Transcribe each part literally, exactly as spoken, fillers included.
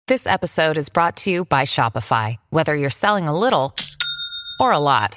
This episode is brought to you by Shopify. Whether you're selling a little or a lot,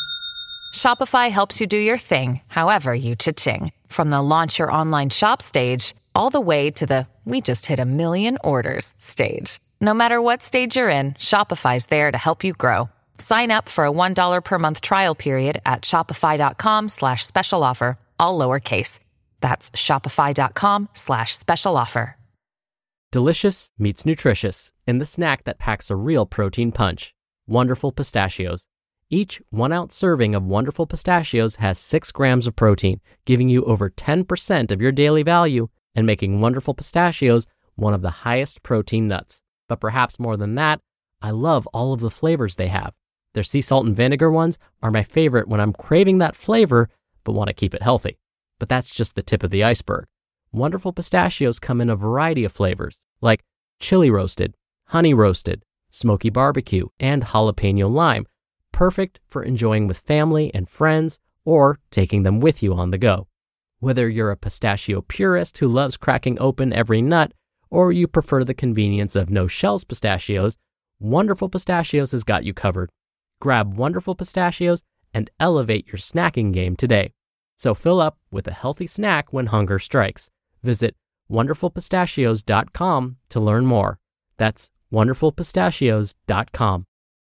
Shopify helps you do your thing, however you cha-ching. From the launch your online shop stage, all the way to the we just hit a million orders stage. No matter what stage you're in, Shopify's there to help you grow. Sign up for a one dollar per month trial period at shopify.com slash special offer, all lowercase. That's shopify.com slash special offer. Delicious meets nutritious in the snack that packs a real protein punch. Wonderful Pistachios. Each one-ounce serving of Wonderful Pistachios has six grams of protein, giving you over ten percent of your daily value and making Wonderful Pistachios one of the highest protein nuts. But perhaps more than that, I love all of the flavors they have. Their sea salt and vinegar ones are my favorite when I'm craving that flavor but want to keep it healthy. But that's just the tip of the iceberg. Wonderful Pistachios come in a variety of flavors, like chili roasted, honey roasted, smoky barbecue, and jalapeno lime, perfect for enjoying with family and friends or taking them with you on the go. Whether you're a pistachio purist who loves cracking open every nut, or you prefer the convenience of no-shells pistachios, Wonderful Pistachios has got you covered. Grab Wonderful Pistachios and elevate your snacking game today. So fill up with a healthy snack when hunger strikes. Visit wonderful pistachios dot com to learn more. That's wonderful pistachios dot com.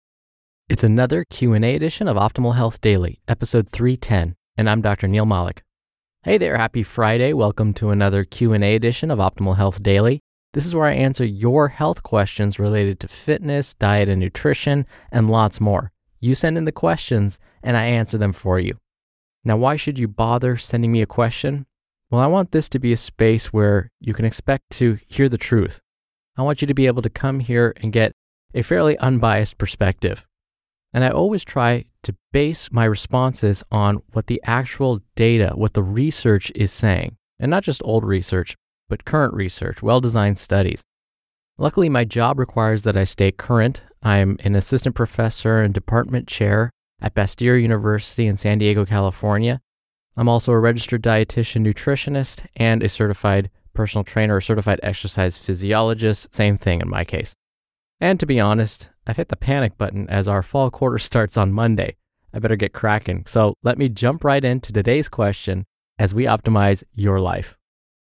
It's another Q and A edition of Optimal Health Daily, episode three ten, and I'm Doctor Neil Malik. Hey there, happy Friday. Welcome to another Q and A edition of Optimal Health Daily. This is where I answer your health questions related to fitness, diet, and nutrition, and lots more. You send in the questions, and I answer them for you. Now, why should you bother sending me a question? Well, I want this to be a space where you can expect to hear the truth. I want you to be able to come here and get a fairly unbiased perspective. And I always try to base my responses on what the actual data, what the research is saying. And not just old research, but current research, well-designed studies. Luckily, my job requires that I stay current. I'm an assistant professor and department chair at Bastyr University in San Diego, California. I'm also a registered dietitian nutritionist and a certified personal trainer or certified exercise physiologist, same thing in my case. And to be honest, I've hit the panic button as our fall quarter starts on Monday. I better get cracking. So let me jump right into today's question as we optimize your life.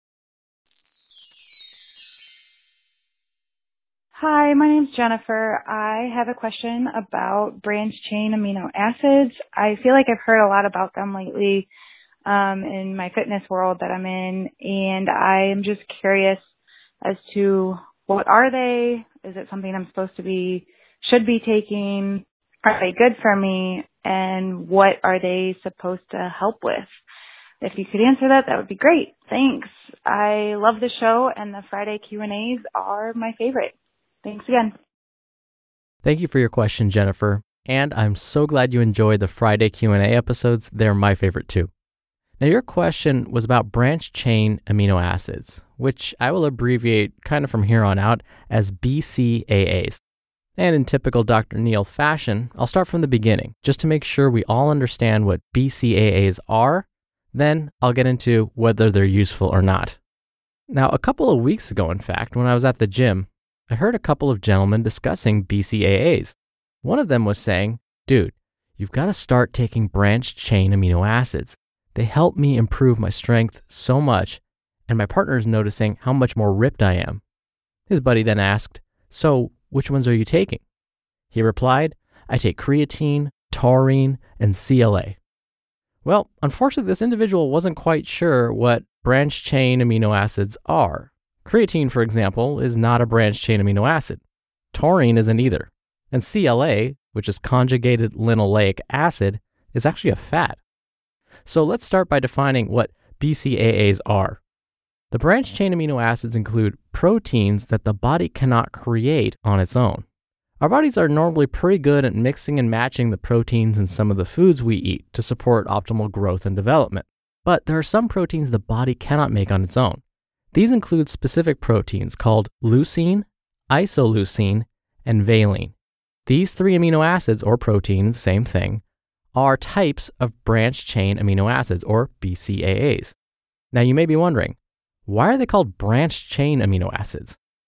Hi, my name's Jennifer. I have a question about branched-chain amino acids. I feel like I've heard a lot about them lately um, in my fitness world that I'm in, and I am just curious as to what are they? Is it something I'm supposed to be, should be taking? Are they good for me? And what are they supposed to help with? If you could answer that, that would be great. Thanks. I love the show, and the Friday Q and A's are my favorite. Thanks again. Thank you for your question, Jennifer. And I'm so glad you enjoyed the Friday Q and A episodes. They're my favorite too. Now, your question was about branched-chain amino acids, which I will abbreviate kind of from here on out as B C A As. And in typical Doctor Neil fashion, I'll start from the beginning, just to make sure we all understand what B C A As are. Then I'll get into whether they're useful or not. Now, a couple of weeks ago, in fact, when I was at the gym, I heard a couple of gentlemen discussing B C A As. One of them was saying, dude, you've got to start taking branched-chain amino acids. They help me improve my strength so much, and my partner is noticing how much more ripped I am. His buddy then asked, so which ones are you taking? He replied, I take creatine, taurine, and C L A. Well, unfortunately, this individual wasn't quite sure what branched-chain amino acids are. Creatine, for example, is not a branched-chain amino acid. Taurine isn't either. And C L A, which is conjugated linoleic acid, is actually a fat. So let's start by defining what B C A As are. The branched-chain amino acids include proteins that the body cannot create on its own. Our bodies are normally pretty good at mixing and matching the proteins in some of the foods we eat to support optimal growth and development. But there are some proteins the body cannot make on its own. These include specific proteins called leucine, isoleucine, and valine. These three amino acids, or proteins, same thing, are types of branched-chain amino acids, or B C A As. Now you may be wondering, why are they called branched-chain amino acids?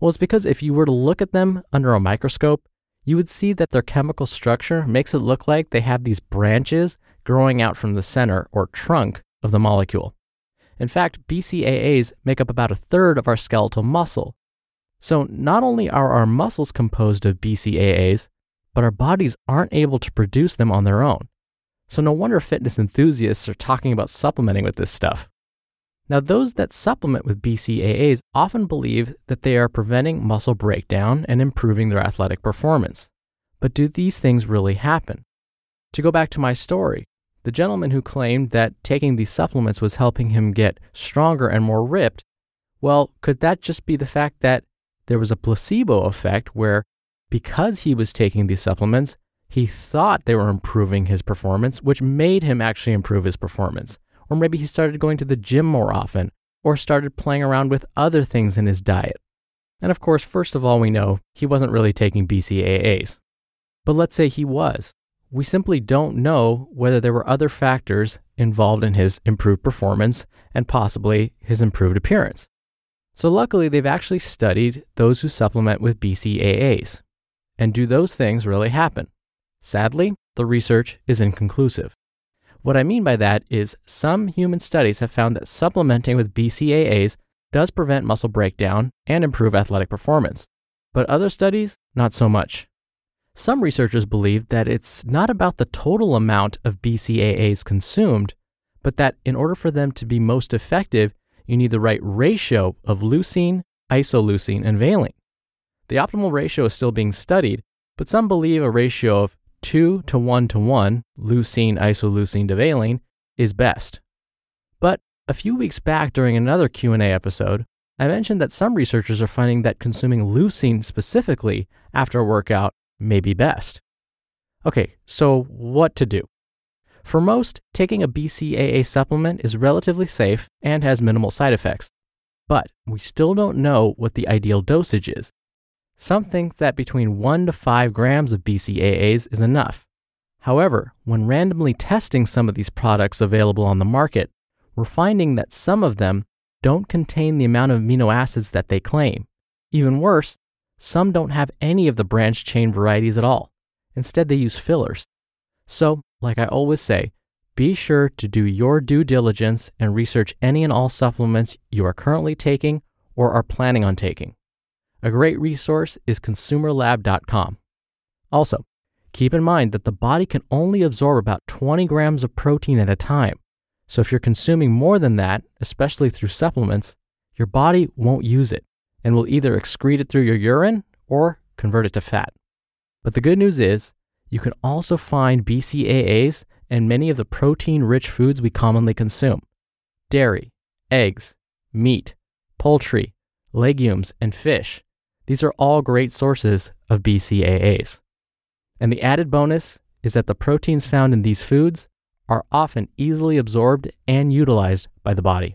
Well, it's because if you were to look at them under a microscope, you would see that their chemical structure makes it look like they have these branches growing out from the center or trunk of the molecule. In fact, B C A As make up about a third of our skeletal muscle. So not only are our muscles composed of B C A As, but our bodies aren't able to produce them on their own. So no wonder fitness enthusiasts are talking about supplementing with this stuff. Now, those that supplement with B C A As often believe that they are preventing muscle breakdown and improving their athletic performance. But do these things really happen? To go back to my story, the gentleman who claimed that taking these supplements was helping him get stronger and more ripped, well, could that just be the fact that there was a placebo effect where, because he was taking these supplements, he thought they were improving his performance, which made him actually improve his performance? Or maybe he started going to the gym more often, or started playing around with other things in his diet. And of course, first of all, we know he wasn't really taking B C A As. But let's say he was. We simply don't know whether there were other factors involved in his improved performance and possibly his improved appearance. So luckily, they've actually studied those who supplement with B C A As. And do those things really happen? Sadly, the research is inconclusive. What I mean by that is some human studies have found that supplementing with B C A As does prevent muscle breakdown and improve athletic performance. But other studies, not so much. Some researchers believe that it's not about the total amount of B C A As consumed, but that in order for them to be most effective, you need the right ratio of leucine, isoleucine, and valine. The optimal ratio is still being studied, but some believe a ratio of two to one to one, leucine, isoleucine to valine, is best. But a few weeks back during another Q and A episode, I mentioned that some researchers are finding that consuming leucine specifically after a workout may be best. Okay, so what to do? For most, taking a B C A A supplement is relatively safe and has minimal side effects. But we still don't know what the ideal dosage is. Some think that between one to five grams of B C A As is enough. However, when randomly testing some of these products available on the market, we're finding that some of them don't contain the amount of amino acids that they claim. Even worse, some don't have any of the branched chain varieties at all. Instead, they use fillers. So, like I always say, be sure to do your due diligence and research any and all supplements you are currently taking or are planning on taking. A great resource is consumer lab dot com. Also, keep in mind that the body can only absorb about twenty grams of protein at a time. So if you're consuming more than that, especially through supplements, your body won't use it and will either excrete it through your urine or convert it to fat. But the good news is, you can also find B C A As in many of the protein-rich foods we commonly consume. Dairy, eggs, meat, poultry, legumes, and fish. These are all great sources of B C A As. And the added bonus is that the proteins found in these foods are often easily absorbed and utilized by the body.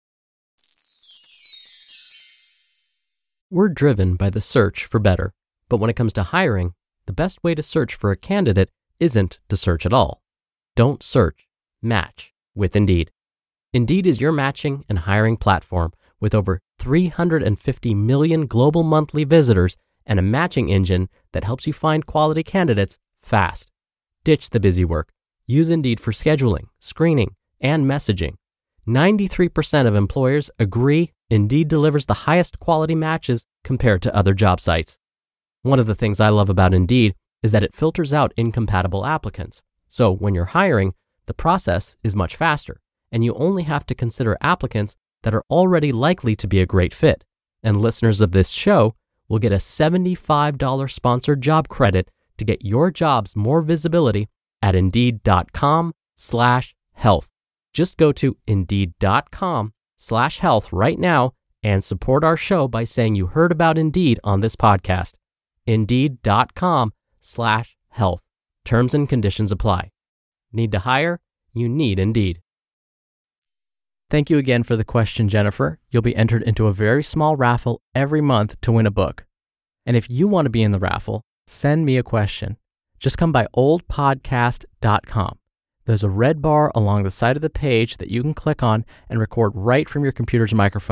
We're driven by the search for better, but when it comes to hiring, the best way to search for a candidate isn't to search at all. Don't search, match with Indeed. Indeed is your matching and hiring platform with over three hundred fifty million global monthly visitors and a matching engine that helps you find quality candidates fast. Ditch the busy work. Use Indeed for scheduling, screening, and messaging. ninety-three percent of employers agree Indeed delivers the highest quality matches compared to other job sites. One of the things I love about Indeed is that it filters out incompatible applicants. So when you're hiring, the process is much faster, and you only have to consider applicants that are already likely to be a great fit. And listeners of this show will get a seventy-five dollars sponsored job credit to get your jobs more visibility at Indeed.com slash health. Just go to Indeed.com slash health right now and support our show by saying you heard about Indeed on this podcast. Indeed.com slash health. Terms and conditions apply. Need to hire? You need Indeed. Thank you again for the question, Jennifer. You'll be entered into a very small raffle every month to win a book. And if you want to be in the raffle, send me a question. Just come by old podcast dot com. There's a red bar along the side of the page that you can click on and record right from your computer's microphone.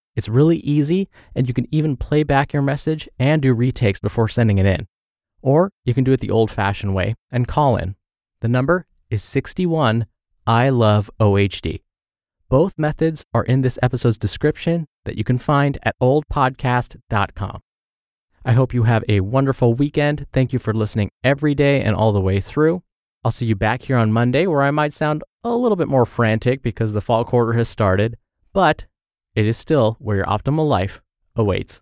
It's really easy, and you can even play back your message and do retakes before sending it in. Or you can do it the old-fashioned way and call in. The number is sixty-one I love O H D. Both methods are in this episode's description that you can find at old podcast dot com. I hope you have a wonderful weekend. Thank you for listening every day and all the way through. I'll see you back here on Monday, where I might sound a little bit more frantic because the fall quarter has started, but it is still where your optimal life awaits.